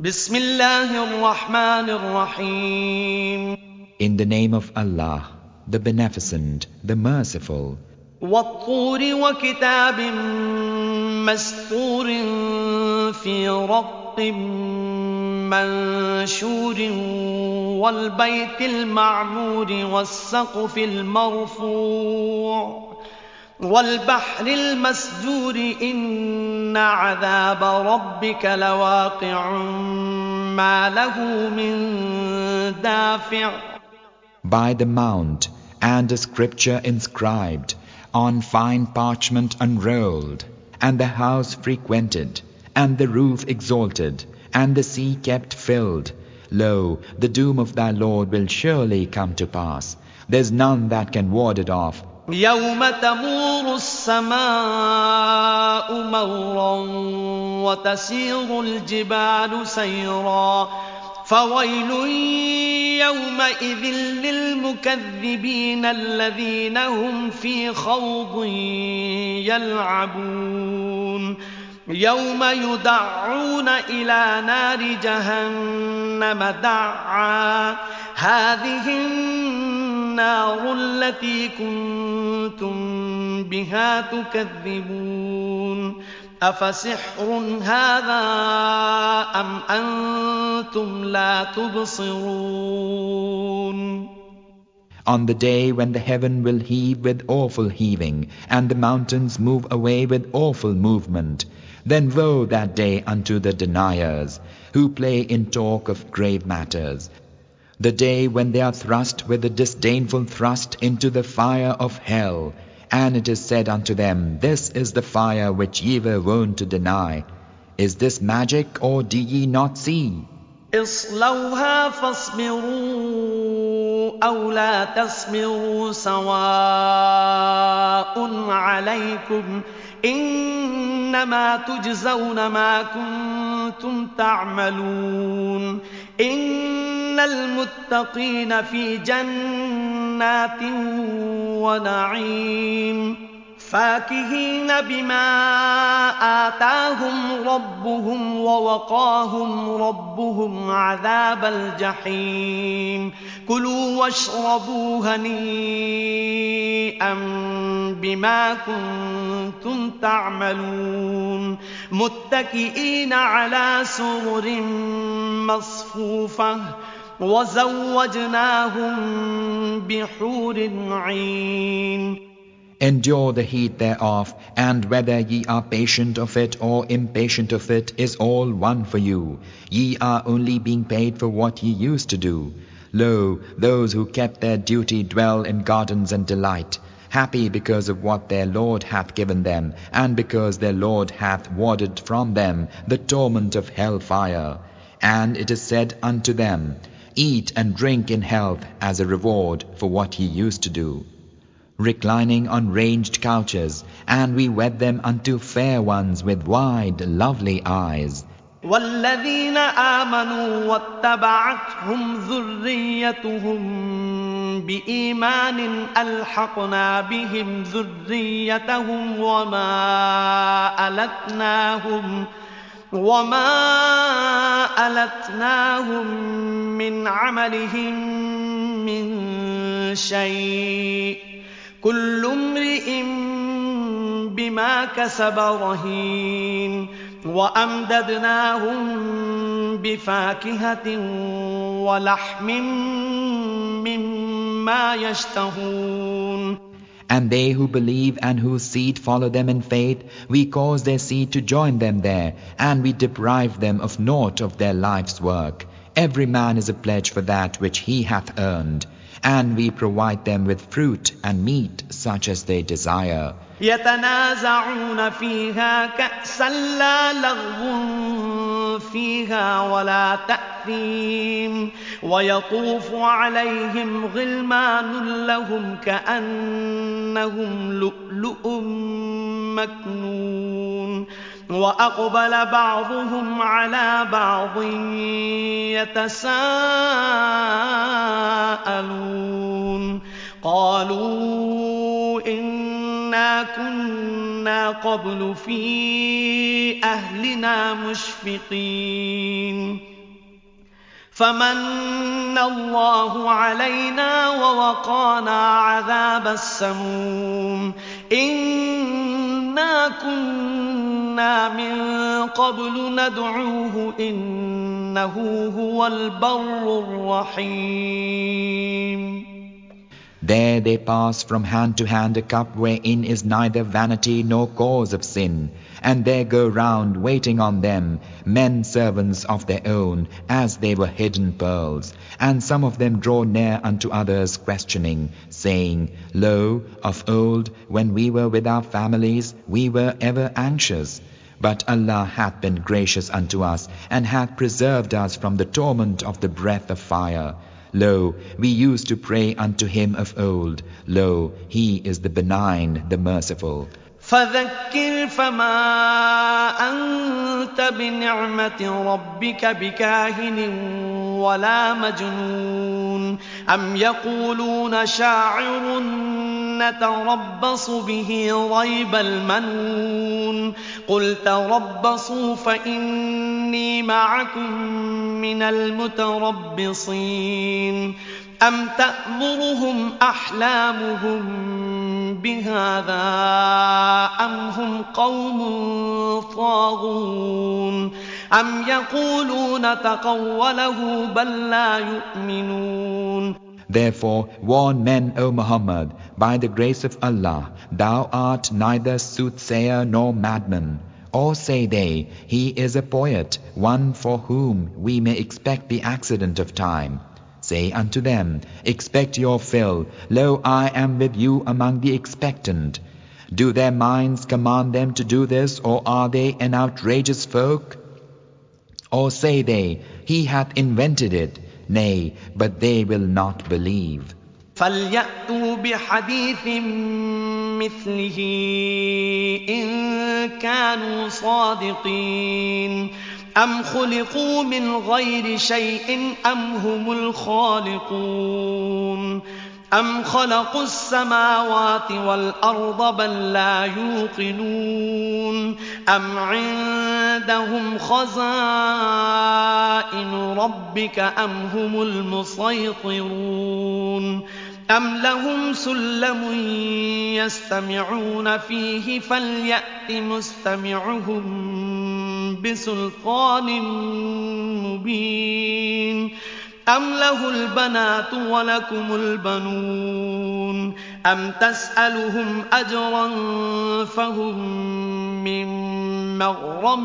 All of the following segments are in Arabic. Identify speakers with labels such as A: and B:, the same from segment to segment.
A: بسم الله الرحمن الرحيم
B: In the name of Allah, the Beneficent, the Merciful.
A: والطور وكتاب مسطور في رق منشور والبيت المعمور والسقف المرفوع والبحر المسجور إن عذاب ربك لواقع ما له من دافع
B: By the mount, and a scripture inscribed, on fine parchment unrolled, and the house frequented, and the roof exalted, and the sea kept filled. Lo, the doom of thy Lord will surely come to pass. There's none that can ward it off.
A: يوم تمور السماء مورا وتسير الجبال سيرا فويل يومئذ للمكذبين الذين هم في خوض يلعبون يوم يدعون إلى نار جهنم دعا هذه النار التي كنتم بها تكذبون أفسحر هذا أم أنتم لا تبصرون
B: On the day when the heaven will heave with awful heaving, and the mountains move away with awful movement, then woe that day unto the deniers, who play in talk of grave matters. The day when they are thrust with a disdainful thrust into the fire of hell, and it is said unto them, This is the fire which ye were wont to deny. Is this magic, or do ye not see?
A: اصلوها فاصبروا أو لا تصبروا سواء عليكم إنما تجزون ما كنتم تعملون إن المتقين في جنات ونعيم فاكهين بما آتاهم ربهم ووقاهم ربهم عذاب الجحيم كلوا واشربوا هنيئا بما كنتم تعملون متكئين على سرر مصفوفة وزوجناهم بحور عين
B: Endure the heat thereof, and whether ye are patient of it or impatient of it is all one for you. Ye are only being paid for what ye used to do. Lo, those who kept their duty dwell in gardens and delight, happy because of what their Lord hath given them, and because their Lord hath warded from them the torment of hell fire. And it is said unto them, Eat and drink in health as a reward for what ye used to do. Reclining on ranged couches, and we wed them unto fair ones with wide, lovely eyes.
A: والذين آمنوا واتبعتهم ذريتهم بإيمان ألحقنا بهم ذريتهم وما ألتناهم من عملهم من شيء كل امرئ بما كسب رهين وأمددناهم بفاكهة ولحم مما يشتهون
B: And they who believe and whose seed follow them in faith, we cause their seed to join them there, and we deprive them of naught of their life's work. Every man is a pledge for that which he hath earned, and we provide them with fruit and meat such as they desire.
A: يتنازعون فيها كأسا لا لغو فيها ولا تأثيم ويطوف عليهم غلمان لهم كأنهم لؤلؤ مكنون وأقبل بعضهم على بعض يتساءلون قالوا إنا كنا قبل في أهلنا مشفقين فمن الله علينا ووقانا عذاب السموم إنا كنا من قبل ندعوه إنه هو البر الرحيم.
B: There they pass from hand to hand a cup wherein is neither vanity nor cause of sin, and there go round waiting on them men servants of their own, as they were hidden pearls. And some of them draw near unto others questioning, saying, Lo, of old, when we were with our families, we were ever anxious. But Allah hath been gracious unto us, and hath preserved us from the torment of the breath of fire. Lo, we used to pray unto him of old. Lo, he is the benign, the merciful.
A: فذكر فما أنت بنعمة ربك بكاهن ولا مجنون أم يقولون شاعر نتربص به ريب المنون قل تربصوا فإني معكم من المتربصين أم تأمرهم أحلامهم بهذا أم هم قوم طاغون أم يقولون تقوله بل لا يؤمنون.
B: Therefore warn men, O Muhammad, by the grace of Allah, thou art neither soothsayer nor madman. Or say they, he is a poet, one for whom we may expect the accident of time. Say unto them, expect your fill. Lo, I am with you among the expectant. Do their minds command them to do this, or are they an outrageous folk? Or say they, he hath invented it. Nay, but they will not believe.
A: فَلْيَأْتُوا بِحَدِيثٍ مِثْلِهِ إِن كَانُوا صَادِقِينَ أَمْ خُلِقُوا مِنْ غَيْرِ شَيْءٍ أَمْ هُمُ الْخَالِقُونَ أَمْ خَلَقُوا السَّمَاوَاتِ وَالْأَرْضَ بَل لَّا يُوقِنُونَ أَمْ عِندَهُمْ خَزَائِنُ رَبِّكَ أَمْ هُمُ الْمُصَيْطِرُونَ أَمْ لَهُمْ سُلَّمٌ يَسْتَمِعُونَ فِيهِ فَلْيَأْتِ مُسْتَمِعُهُم بِسُلْطَانٍ مُّبِينٍ أَمْ لَهُ الْبَنَاتُ وَلَكُمُ الْبَنُونَ أَمْ تَسْأَلُهُمْ أَجْرًا فَهُم مِّن مَّغْرَمٍ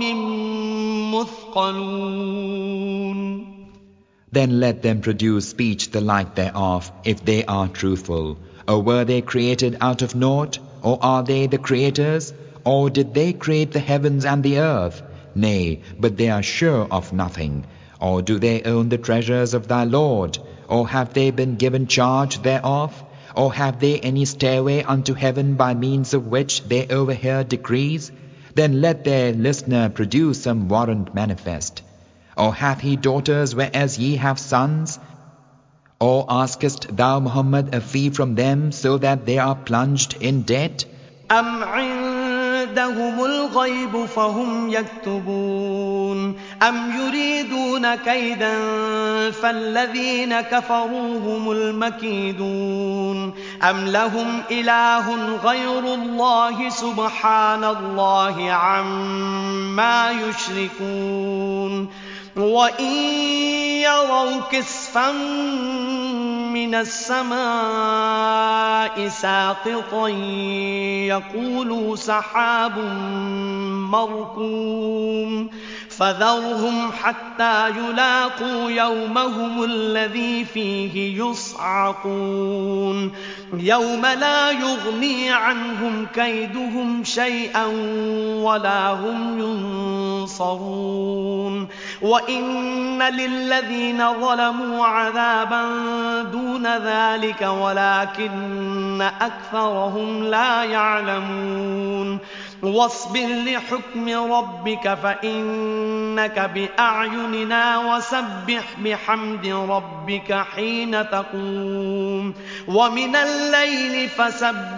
A: مُّثْقَلُونَ.
B: Then let them produce speech the like thereof, if they are truthful. Or were they created out of naught? Or are they the creators? Or did they create the heavens and the earth? Nay, but they are sure of nothing. Or do they own the treasures of thy Lord? Or have they been given charge thereof? Or have they any stairway unto heaven by means of which they overhear decrees? Then let their listener produce some warrant manifest. Or hath he daughters whereas ye have sons? Or askest thou Muhammad a fee from them so that they are plunged in debt?
A: أَمْ عِندَهُمُ الْغَيْبُ فَهُمْ يَكْتُبُونَ أَمْ يُرِيدُونَ كَيْدًا فَالَّذِينَ كَفَرُوا هُمُ الْمَكِيدُونَ أَمْ لَهُمْ إِلَٰهٌ غَيْرُ اللَّهِ سُبْحَانَ اللَّهِ عَمَّا يُشْرِكُونَ وَإِن يَرَوْا كِسْفًا مِّنَ السَّمَاءِ سَاقِطًا يَقُولُوا سَحَابٌ مَّرْكُومٌ فَذَرْهُمْ حَتَّىٰ يُلَاقُوا يَوْمَهُمُ الَّذِي فِيهِ يُصْعَقُونَ يَوْمَ لَا يُغْنِي عَنْهُمْ كَيْدُهُمْ شَيْئًا وَلَا هُمْ يُنصَرُونَ وَإِنَّ لِلَّذِينَ ظَلَمُوا عَذَابًا دُونَ ذَلِكَ وَلَكِنَّ أَكْثَرَهُمْ لَا يَعْلَمُونَ وَاصْبِرْ لِحُكْمِ رَبِّكَ فَإِنَّكَ بِأَعْيُنِنَا وَسَبِّحْ بِحَمْدِ رَبِّكَ حِينَ تَقُومُ وَمِنَ اللَّيْلِ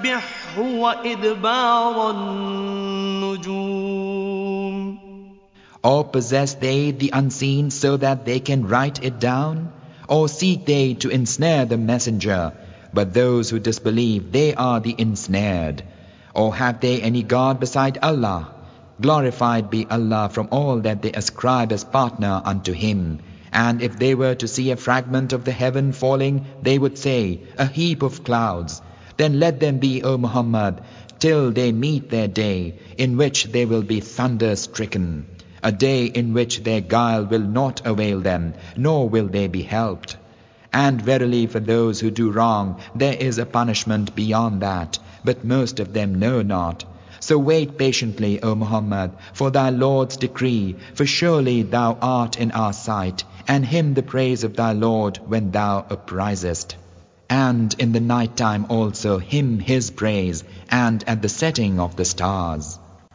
A: فَسَبِّحْهُ وَإِدْبَارَ النُّجُومِ.
B: Or possess they the unseen so that they can write it down? Or seek they to ensnare the messenger? But those who disbelieve, they are the ensnared. Or have they any God beside Allah? Glorified be Allah from all that they ascribe as partner unto Him. And if they were to see a fragment of the heaven falling, they would say, a heap of clouds. Then let them be, O Muhammad, till they meet their day, in which they will be thunder-stricken. A day in which their guile will not avail them, nor will they be helped. And verily for those who do wrong, there is a punishment beyond that, but most of them know not. So wait patiently, O Muhammad, for thy Lord's decree, for surely thou art in our sight, and him the praise of thy Lord when thou uprisest. And in the night time also him his praise, and at the setting of the stars.